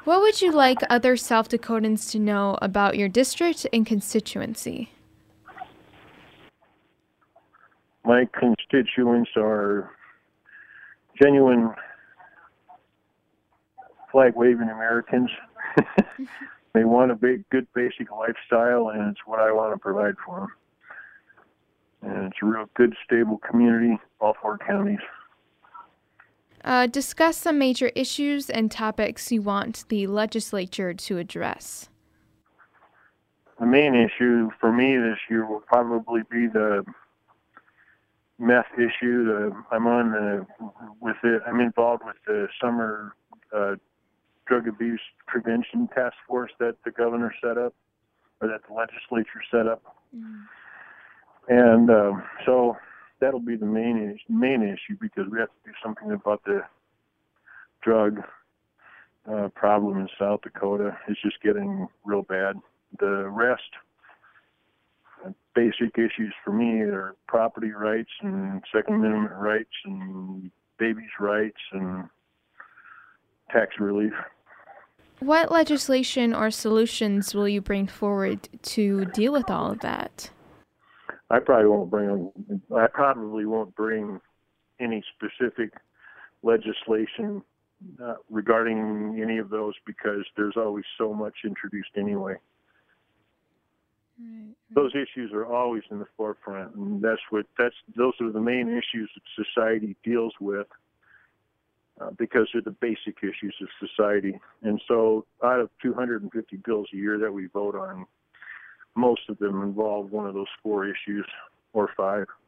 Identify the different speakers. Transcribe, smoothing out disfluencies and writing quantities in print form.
Speaker 1: What would you like other South Dakotans to know about your district and constituency?
Speaker 2: My constituents are genuine flag waving Americans. They want a good basic lifestyle, and it's what I want to provide for them. And it's a real good, stable community, all four counties.
Speaker 1: Discuss some major issues and topics you want the legislature to address.
Speaker 2: The main issue for me this year will probably be the meth issue. I'm involved with the summer drug abuse prevention task force that the governor set up, or that the legislature set up. And so that'll be the main issue, because we have to do something about the drug problem in South Dakota. It's just getting real bad. The rest, basic issues for me, are property rights and Second Amendment rights and babies' rights and tax relief.
Speaker 1: What legislation or solutions will you bring forward to deal with all of that?
Speaker 2: I probably won't bring any specific legislation regarding any of those, because there's always so much introduced anyway.
Speaker 1: Right.
Speaker 2: Those issues are always in the forefront, and those are the main issues that society deals with, because they're the basic issues of society. And so out of 250 bills a year that we vote on, most of them involve one of those four issues, or five.